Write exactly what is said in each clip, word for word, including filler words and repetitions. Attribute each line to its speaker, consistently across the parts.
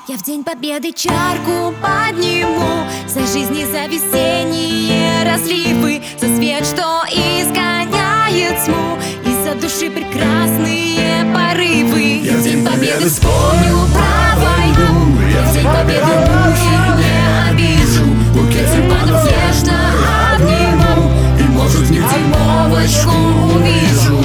Speaker 1: Я в день победы чарку подниму за жизни, за весенние разливы, за свет, что изгоняет тьму, и за души прекрасные порывы.
Speaker 2: Я в день победы вспомню про войну, я в день победы мухи не обижу, букет тюльпанов нежно обниму, и, может, в них дюймовочку увижу.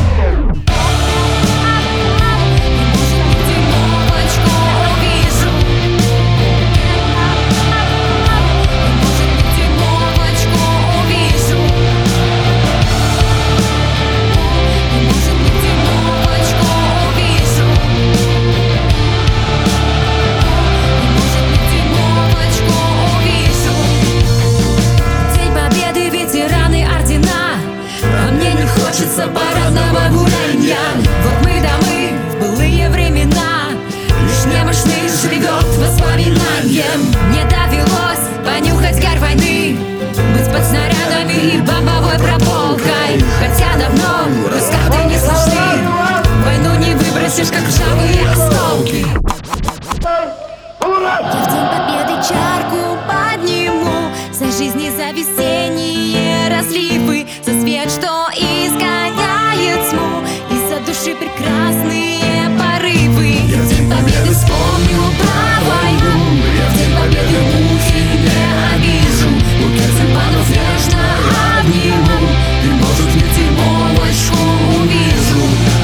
Speaker 2: Хочется парадного гулянья. Вот мы да мы в былые времена, лишь немощный живет воспоминанием. Мне довелось понюхать гарь войны, быть под снарядами и бомбовой прополкой. Хотя давно раскаты не слышны, войну не выбросишь, как ржавые осколки.
Speaker 1: Я в день победы чарку подниму за жизни, за весенние разливы, за свет, что изгоняет тьму, и за души прекрасные порывы.
Speaker 2: Я в день победы вспомню про войну, я в день победы мухи не обижу, букет тюльпанов нежно обниму, и, может, в них дюймовочку увижу.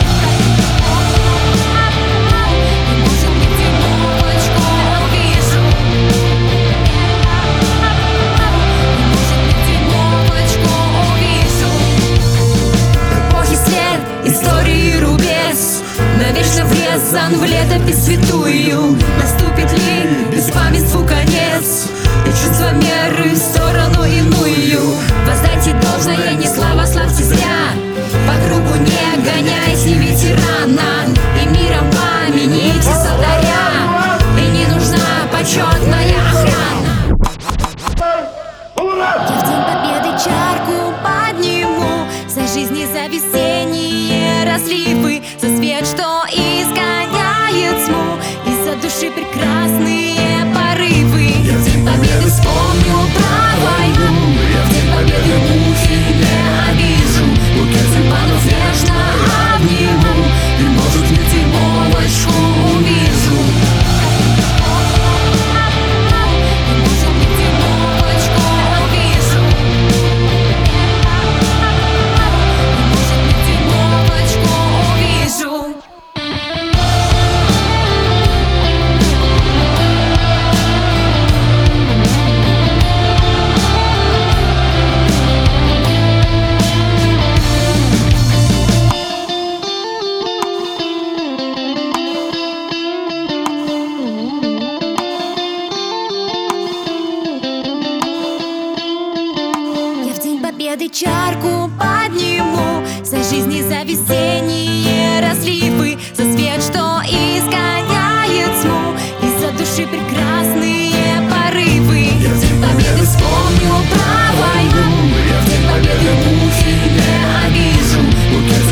Speaker 1: Навечно врезан в летопись святую. Наступит ли беспамятству конец, и чувство меры в сторону иную? Воздайте должное, не слава, славьте зря, по кругу не гоняйте ветерана, и миром помяните солдаря, и не нужна почетная охрана. Я в день победы чарку подниму за жизни, за весенние разливы, за свет, что изгоняет тьму, и за души прекрасные порывы.
Speaker 2: Я в день победы вспомню про войну, я в день победы мухи не обижу, букет тюльпанов нежно обниму, и, может, в них дюймовочку увижу.
Speaker 1: Победы чарку подниму за жизни, за весенние разливы, за свет, что изгоняет тьму, и за души прекрасные порывы.
Speaker 2: Я в день победы вспомню про войну, я в день победы мухи не обижу, букет